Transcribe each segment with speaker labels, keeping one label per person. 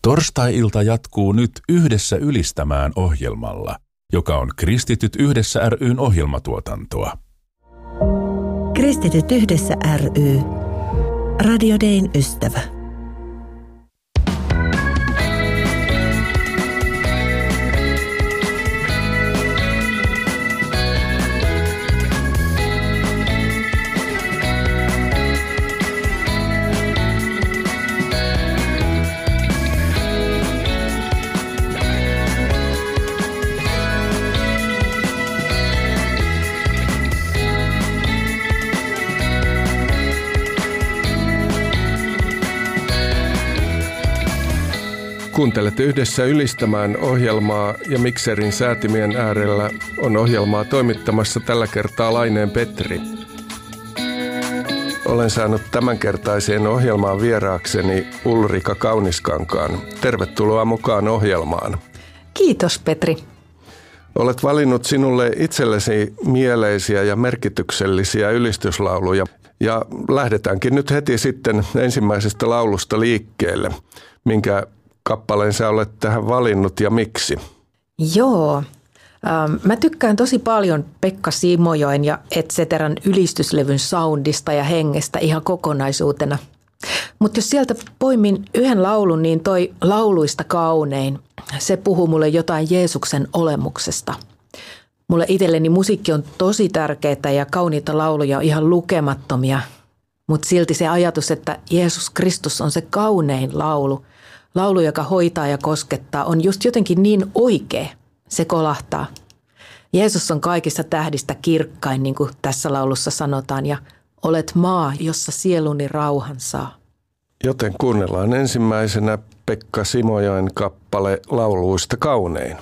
Speaker 1: Torstai-ilta jatkuu nyt Yhdessä ylistämään ohjelmalla, joka on Kristityt yhdessä ry:n ohjelmatuotantoa.
Speaker 2: Kristityt yhdessä ry. Radio Dayn ystävä.
Speaker 3: Kuuntelet Yhdessä ylistämään ohjelmaa ja mikserin säätimien äärellä on ohjelmaa toimittamassa tällä kertaa Laineen Petri. Olen saanut tämänkertaiseen ohjelmaan vieraakseni Ulrika Kauniskankaan. Tervetuloa mukaan ohjelmaan.
Speaker 4: Kiitos Petri.
Speaker 3: Olet valinnut sinulle itsellesi mieleisiä ja merkityksellisiä ylistyslauluja. Ja lähdetäänkin nyt heti sitten ensimmäisestä laulusta liikkeelle. Minkä kappaleen sä olet tähän valinnut ja miksi?
Speaker 4: Joo, mä tykkään tosi paljon Pekka Simojoen ja et ceteran ylistyslevyn soundista ja hengestä ihan kokonaisuutena. Mutta jos sieltä poimin yhden laulun, niin toi Lauluista kaunein, se puhuu mulle jotain Jeesuksen olemuksesta. Mulle itselleni musiikki on tosi tärkeää ja kauniita lauluja on ihan lukemattomia, mutta silti se ajatus, että Jeesus Kristus on se kaunein laulu, laulu, joka hoitaa ja koskettaa, on just jotenkin niin oikea. Se kolahtaa. Jeesus on kaikista tähdistä kirkkain, niin kuin tässä laulussa sanotaan, ja olet maa, jossa sieluni rauhan saa.
Speaker 3: Joten kuunnellaan ensimmäisenä Pekka Simojoen kappale Lauluista kaunein.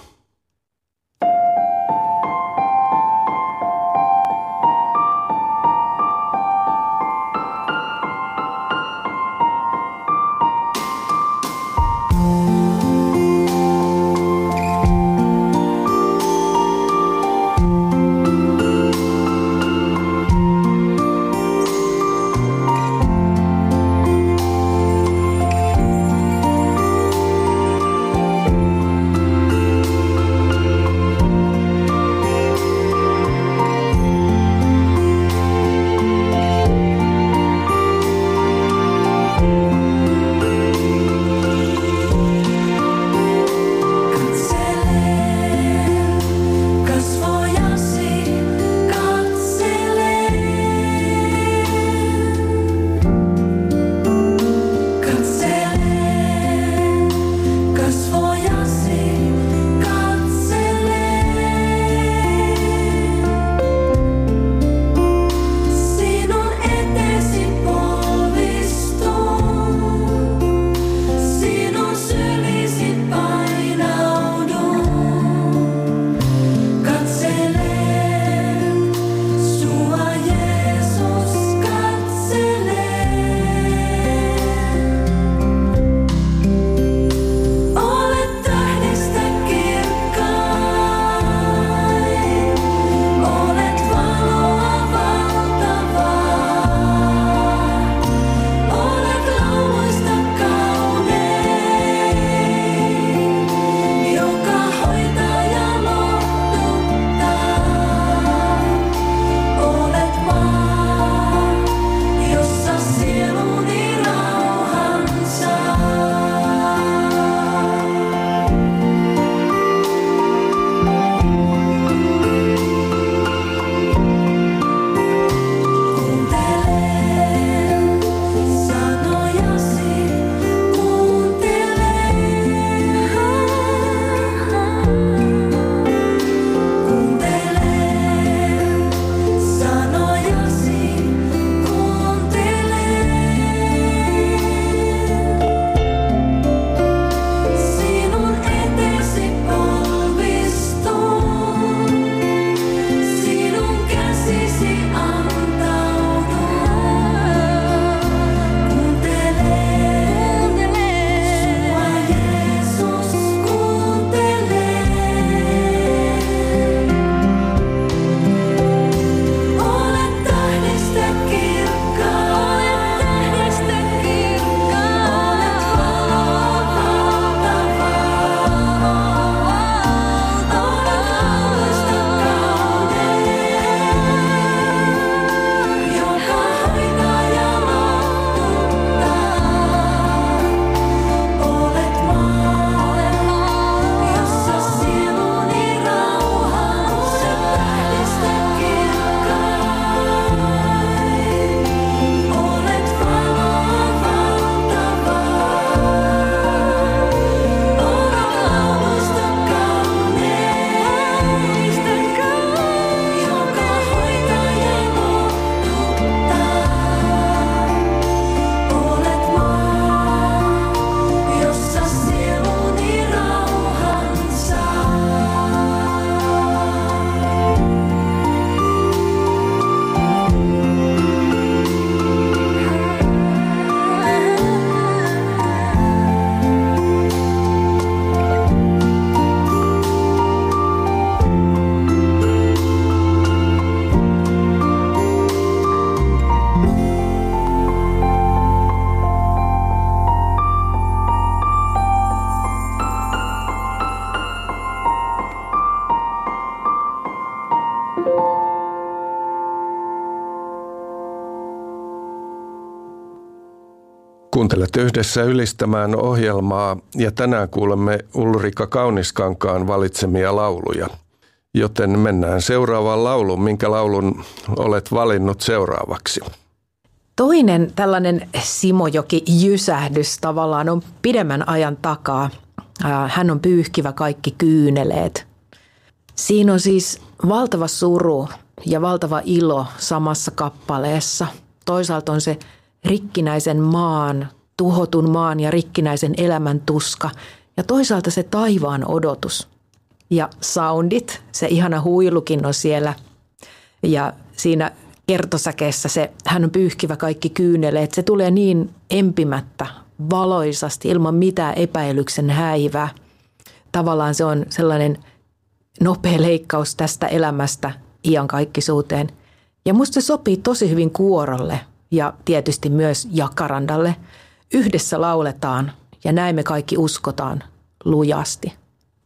Speaker 3: Kuuntelet Yhdessä ylistämään ohjelmaa ja tänään kuulemme Ulrika Kauniskankaan valitsemia lauluja. Joten mennään seuraavaan lauluun. Minkä laulun olet valinnut seuraavaksi?
Speaker 4: Toinen tällainen Simojoki-jysähdys tavallaan on pidemmän ajan takaa. Hän on pyyhkivä kaikki kyyneleet. Siinä on siis valtava suru ja valtava ilo samassa kappaleessa. Toisaalta on se rikkinäisen maan, tuhotun maan ja rikkinäisen elämän tuska ja toisaalta se taivaan odotus. Ja soundit, se ihana huilukin on siellä ja siinä kertosäkeessä hän on pyyhkivä kaikki kyyneleet. Se tulee niin empimättä, valoisasti, ilman mitään epäilyksen häivää. Tavallaan se on sellainen nopea leikkaus tästä elämästä iankaikkisuuteen. Ja musta se sopii tosi hyvin kuorolle ja tietysti myös jakarandalle. Yhdessä lauletaan ja näin me kaikki uskotaan lujasti.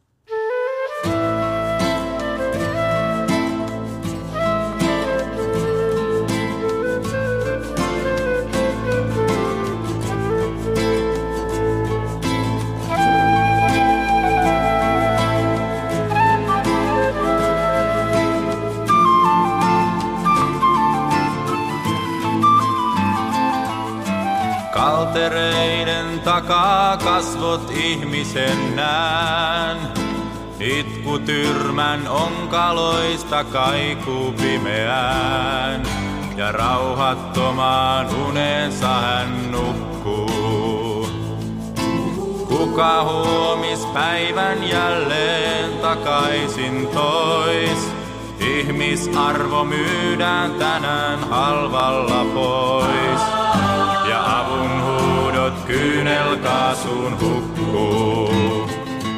Speaker 5: Kaltereiden takaa kasvot ihmisen näen. Itku tyrmän onkaloista kaikuu pimeään. Ja rauhattomaan unensa hän nukkuu. Kuka huomis päivän jälleen takaisin tois? Ihmisarvo myydään tänään halvalla pois. Ja avun huudot kyynelkaasuun hukkuu.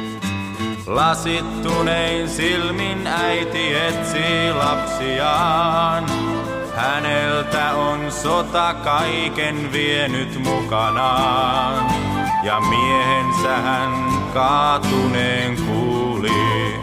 Speaker 5: Lasittunein silmin äiti etsii lapsiaan. Häneltä on sota kaiken vienyt mukanaan. Ja miehensä hän kaatuneen kuuli.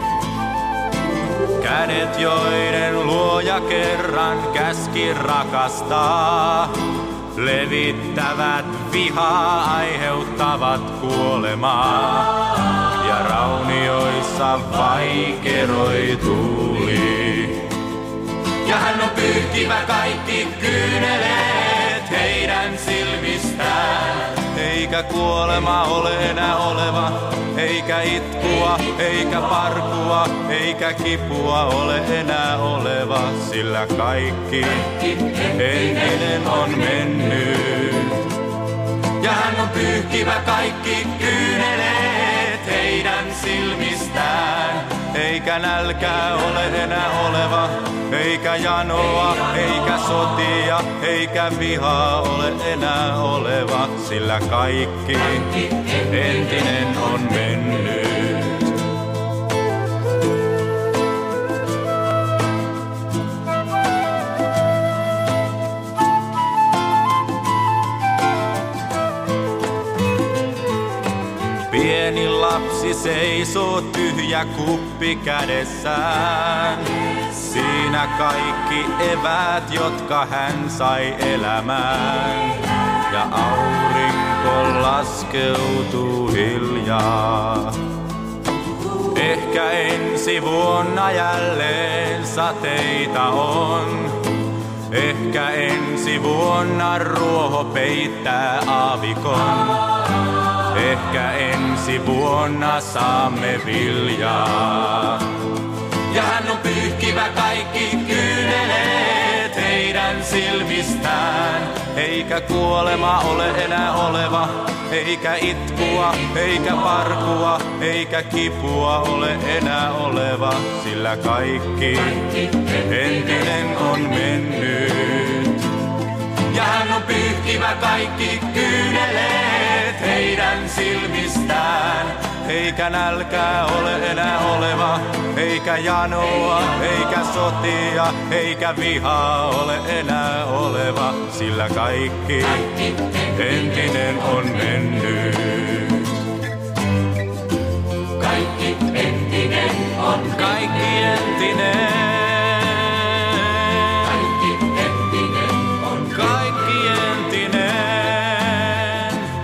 Speaker 5: Kädet, joiden luoja kerran käski rakastaa. Levittävät vihaa, aiheuttavat kuolemaa. Ja raunioissa vaikeroi tuuli. Ja hän on pyyhkivä kaikki kyyneleet heidän silmistään. Eikä kuolema ole enää oleva, eikä itkua, eikä parkua, eikä kipua ole enää oleva. Sillä kaikki entinen on mennyt. Ja hän on pyyhkivä kaikki kyyneleet heidän silmistään. Eikä nälkää ole enää oleva, eikä janoa, eikä sotia, eikä vihaa ole enää oleva. Sillä kaikki entinen on mennyt. Pieni lapsi seisoo tyhjä kuppi kädessään. Siinä kaikki eväät, jotka hän sai elämään. Ja aurinko laskeutuu hiljaa. Ehkä ensi vuonna jälleen sateita on. Ehkä ensi vuonna ruoho peittää aavikon. Ehkä ensi vuonna saamme viljaa. Ja hän on pyyhkivä kaikki kyyneleet heidän silmistään. Eikä kuolema ole enää oleva, eikä itkua, eikä parkua, eikä kipua ole enää oleva. Sillä kaikki entinen on mennyt. Ja hän on pyyhkivä kaikki kyyneleet heidän silmistään. Eikä nälkää ole enää oleva, eikä janoa, eikä sotia, eikä vihaa ole enää oleva. Sillä kaikki entinen on mennyt. Kaikki entinen on mennyt. Kaikki entinen. Kaikki entinen on mennyt. Kaikki entinen.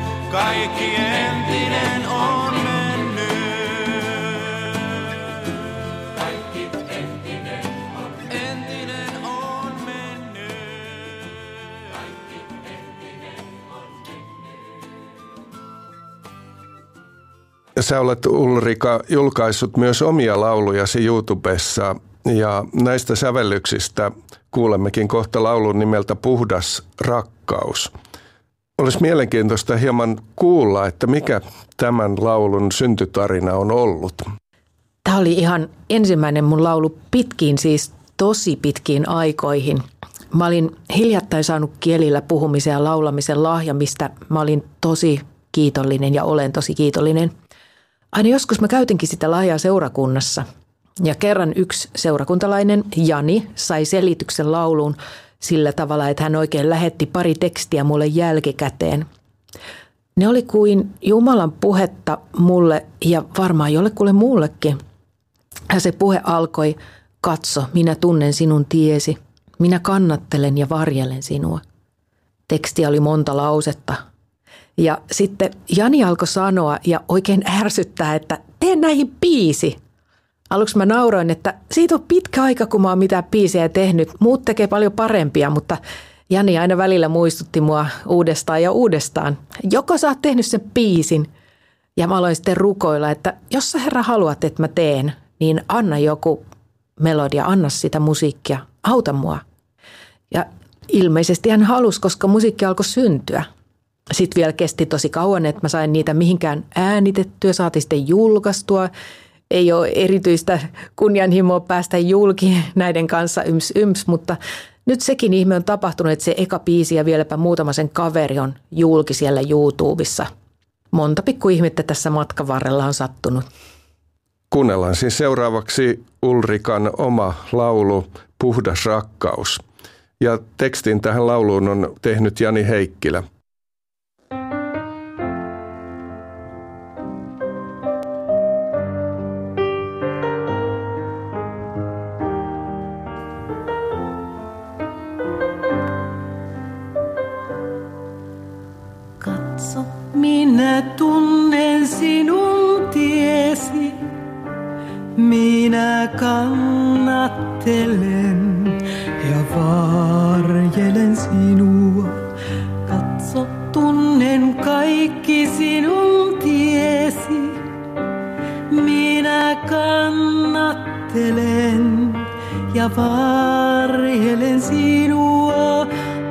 Speaker 3: Sä olet, Ulrika, julkaissut myös omia laulujasi YouTubessa ja näistä sävellyksistä kuulemmekin kohta laulun nimeltä Puhdas rakkaus. Olisi mielenkiintoista hieman kuulla, että mikä tämän laulun syntytarina on ollut.
Speaker 4: Tämä oli ihan ensimmäinen mun laulu pitkiin, siis tosi pitkiin aikoihin. Mä olin hiljattain saanut kielillä puhumisen ja laulamisen lahja, mistä mä olin tosi kiitollinen ja olen tosi kiitollinen. Aina joskus mä käytinkin sitä lahjaa seurakunnassa. Ja kerran yksi seurakuntalainen, Jani, sai selityksen lauluun sillä tavalla, että hän oikein lähetti pari tekstiä mulle jälkikäteen. Ne oli kuin Jumalan puhetta mulle ja varmaan jollekulle muullekin. Ja se puhe alkoi, katso, minä tunnen sinun tiesi, minä kannattelen ja varjelen sinua. Tekstiä oli monta lausetta. Ja sitten Jani alkoi sanoa ja oikein ärsyttää, että tee näihin biisi. Aluksi mä nauroin, että siitä on pitkä aika, kun mä oon mitään biisejä tehnyt. Muut tekee paljon parempia, mutta Jani aina välillä muistutti mua uudestaan ja uudestaan. Joko sä oot tehnyt sen biisin? Ja mä aloin sitten rukoilla, että jos sä Herra haluat, että mä teen, niin anna joku melodia, anna sitä musiikkia, auta mua. Ja ilmeisesti hän halusi, koska musiikki alkoi syntyä. Sitten vielä kesti tosi kauan, että mä sain niitä mihinkään äänitettyä, saatiin sitten julkaistua. Ei ole erityistä kunnianhimoa päästä julki näiden kanssa yms, mutta nyt sekin ihme on tapahtunut, että se eka biisi ja vieläpä muutama sen kaveri on julki siellä YouTubessa. Monta pikku ihmettä tässä matkan varrella on sattunut.
Speaker 3: Kuunnellaan siis seuraavaksi Ulrikan oma laulu Puhdas rakkaus. Ja tekstin tähän lauluun on tehnyt Jani Heikkilä.
Speaker 6: Katso, minä tunnen sinun tiesi, minä kannattelen ja varjelen sinua. Katso, tunnen kaikki sinun tiesi, minä kannattelen ja varjelen sinua.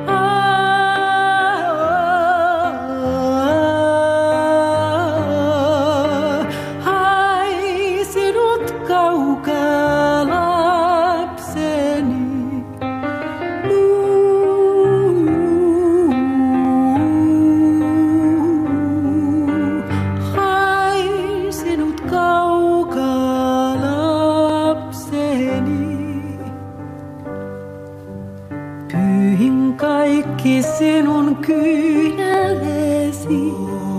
Speaker 6: Sinun kyyneleesi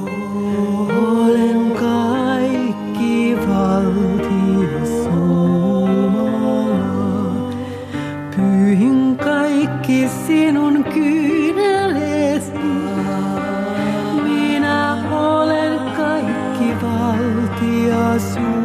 Speaker 6: olen kaikki valtias Jumala. Pyyhin kaikki sinun kyyneleesi. Minä olen kaikki valtias Jumala.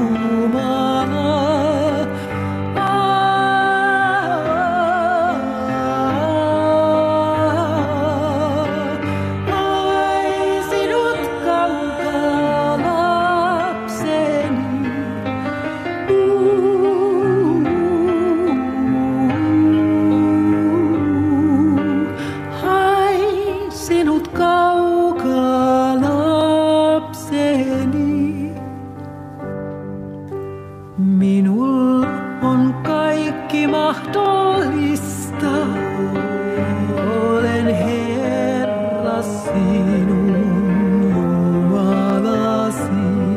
Speaker 6: Minulla on kaikki mahdollista. Olen Herra sinun Jumalasi.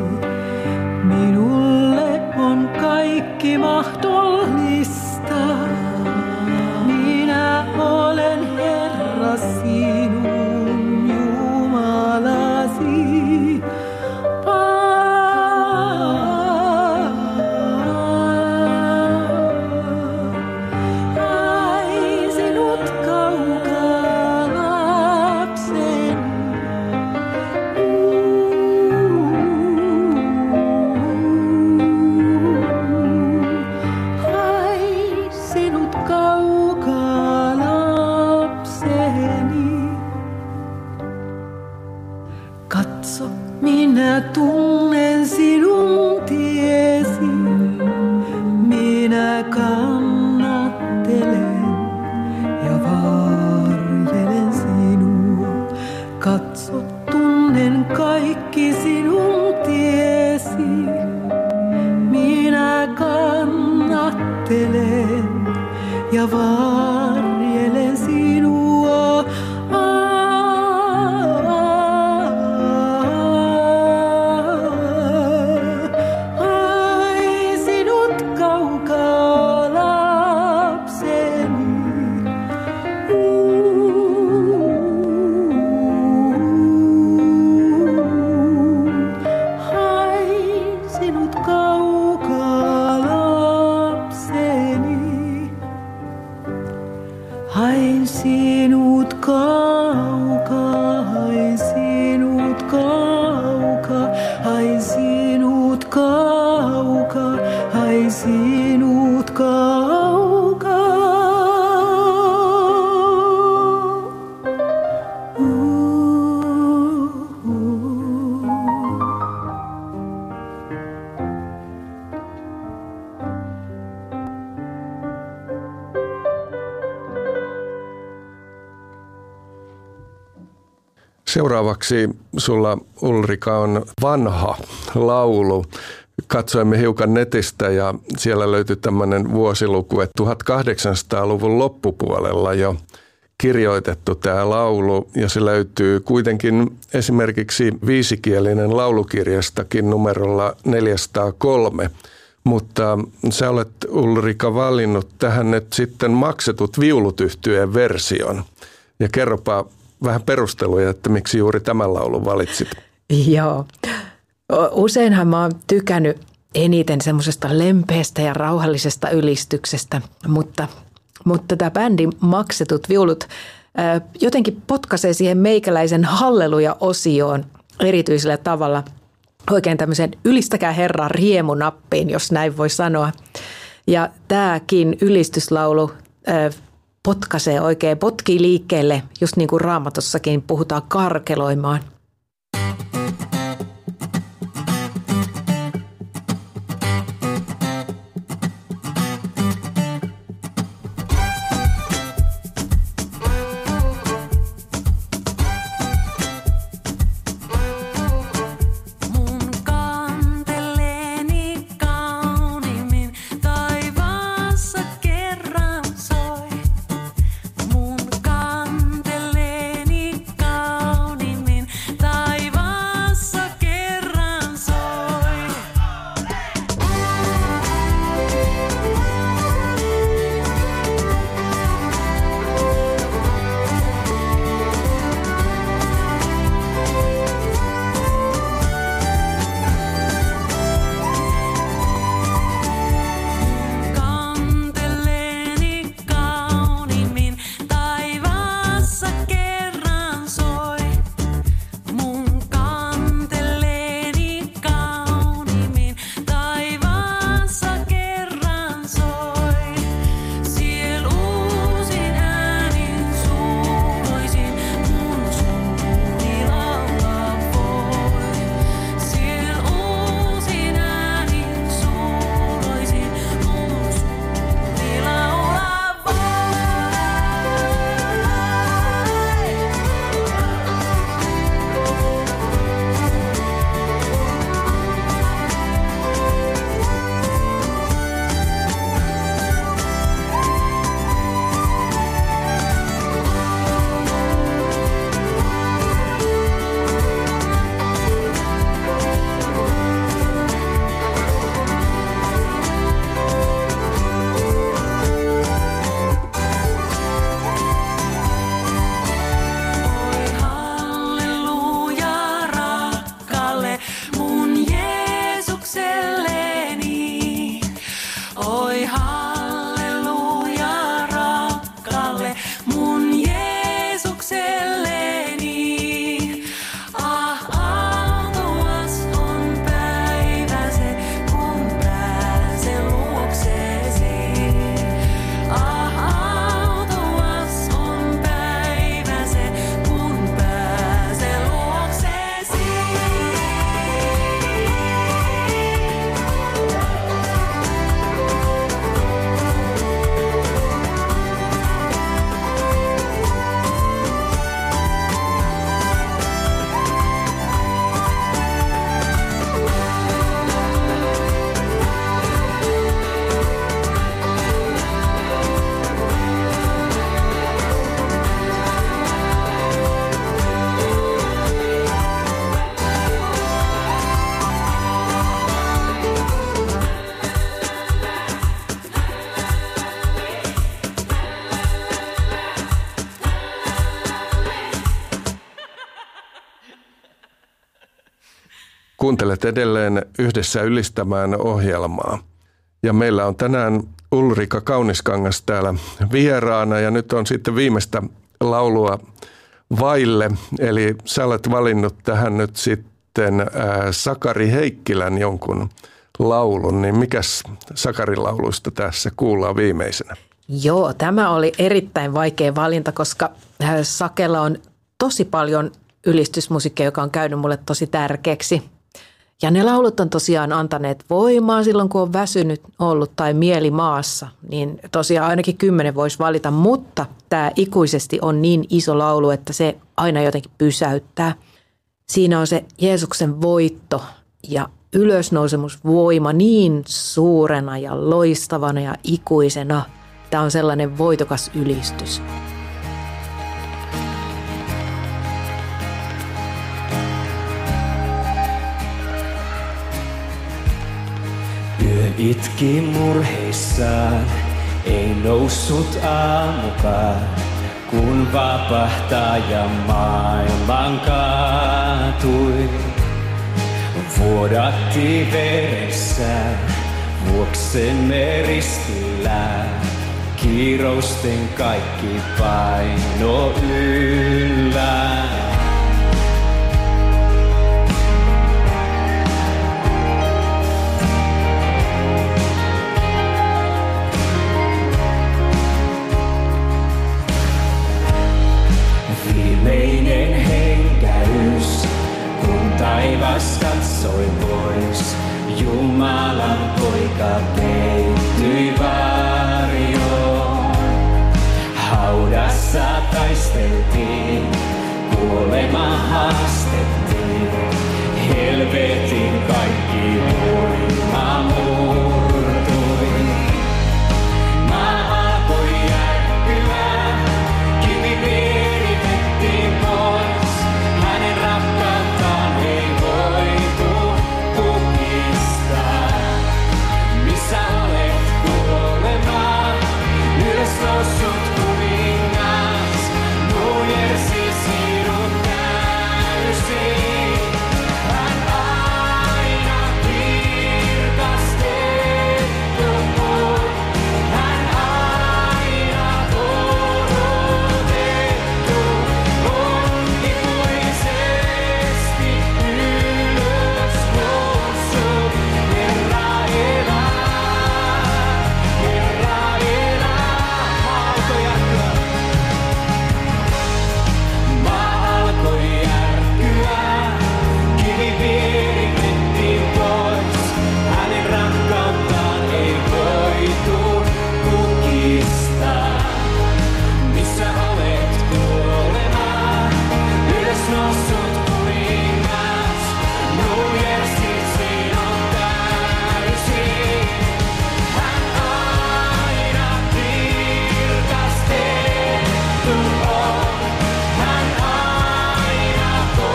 Speaker 6: Minulle on kaikki mahdollista. Minä olen Herra sinun Jumalasi. Katso, minä tunnen ja varjelen sinua. Ai sinut kaukaa lapseni. Ai sinut kaukaa lapseni. Hain sinut kaukaa, hain sinut kaukaa, hain sinut kaukaa, hain sinut kaukaa.
Speaker 3: Seuraavaksi sulla, Ulrika, on vanha laulu. Katsoimme hiukan netistä ja siellä löytyi tämmöinen vuosiluku, että 1800-luvun loppupuolella jo kirjoitettu tämä laulu. Ja se löytyy kuitenkin esimerkiksi viisikielinen laulukirjastakin numerolla 403. Mutta sä olet, Ulrika, valinnut tähän nyt sitten Maksetut viulut -yhtyeen version. Ja kerropa vähän perusteluja, että miksi juuri tämän laulun valitsit.
Speaker 4: Joo. Useinhan mä oon tykännyt eniten semmoisesta lempeästä ja rauhallisesta ylistyksestä, mutta tämä bändin Maksetut viulut jotenkin potkaisee siihen meikäläisen halleluja-osioon erityisellä tavalla. Oikein tämmöisen ylistäkää Herran riemunappiin, jos näin voi sanoa. Ja tämäkin ylistyslaulu potkaisee oikein, potkii liikkeelle, just niin kuin Raamatossakin puhutaan karkeloimaan.
Speaker 3: Kuuntelet edelleen Yhdessä ylistämään -ohjelmaa. Ja meillä on tänään Ulrika Kauniskangas täällä vieraana ja nyt on sitten viimeistä laulua vaille. Eli sä olet valinnut tähän nyt sitten Sakari Heikkilän jonkun laulun. Niin mikäs Sakarin lauluista tässä kuullaan viimeisenä?
Speaker 4: Joo, tämä oli erittäin vaikea valinta, koska Sakella on tosi paljon ylistysmusiikkia, joka on käynyt mulle tosi tärkeäksi. Ja ne laulut on tosiaan antaneet voimaa silloin, kun on väsynyt ollut tai mieli maassa. Niin tosiaan ainakin 10 voisi valita, mutta tämä ikuisesti on niin iso laulu, että se aina jotenkin pysäyttää. Siinä on se Jeesuksen voitto ja ylösnousemusvoima niin suurena ja loistavana ja ikuisena. Tämä on sellainen voitokas ylistys.
Speaker 7: Itki murheissaan, ei noussut aamukaan, kun vapahtaja maailman kaatui. Vuodatti veressään, vuoksemme ristillään, kiirousten kaikki paino yllään. Viimeinen henkäys, kun taivas katsoi pois, Jumalan poika peittyi varjoon. Haudassa taisteltiin, kuolema haastettiin, helvetin kaikki voima murtui. Maa alkoi järkkyä, kivi vieritettiin pois, hänen rakkauttaan ei voitu kukistaa. Missä olet kuolema, ylös noussut kuningas, nujersi sinut täysin. Hän aina kirkastettu on, hän aina odotettu on, ikuisesti ylös noussut. Herra elää, Herra elää. Maa alkoi järkkyä, kivi vieritettiin pois, hänen rakkauttaan ei voitu kukistaa. Missä olet kuolema, ylös noussut kuningas, nujersit sinut täysin. Hän aina kirkastettu on, hän aina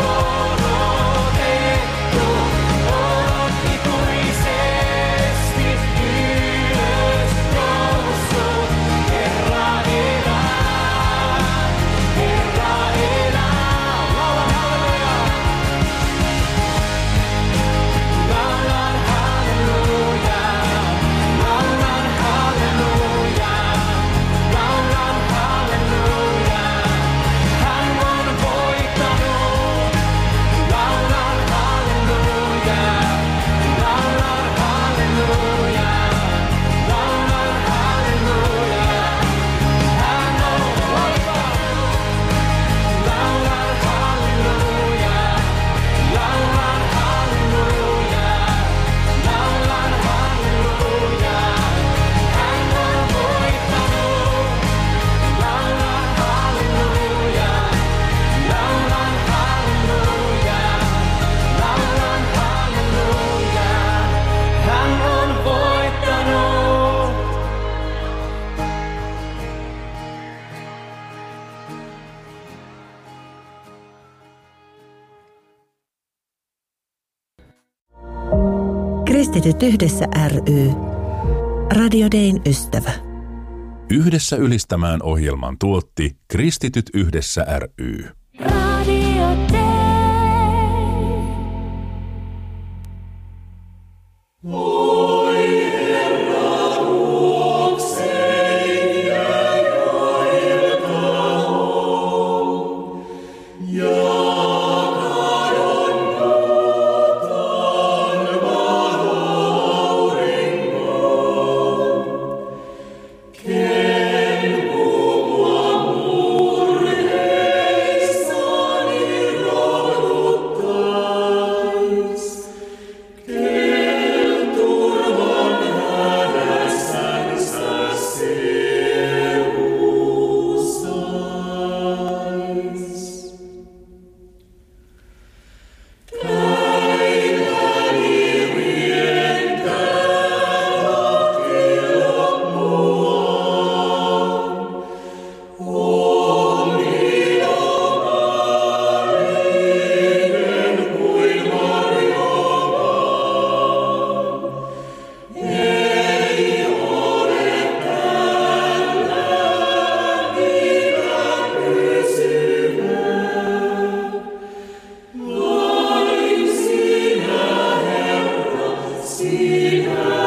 Speaker 7: odotettu on, ikuisesti ylös noussut. Herra elää, Herra elää. Laulan halleluja, laulan halleluja, laulan halleluja. Hän on voittanut. Laulan halleluja, laulan halleluja, laulan halleluja. Hän on voittanut. Laulan halleluja, laulan halleluja, laulan halleluja. Hän on voittanut. Laulan halleluja, laulan halleluja, laulan halleluja. Hän on voittanut.
Speaker 2: Kristityt yhdessä ry. Radio Dayn ystävä.
Speaker 1: Yhdessä ylistämään -ohjelman tuotti Kristityt yhdessä ry.
Speaker 5: Radio Day.
Speaker 6: Sinä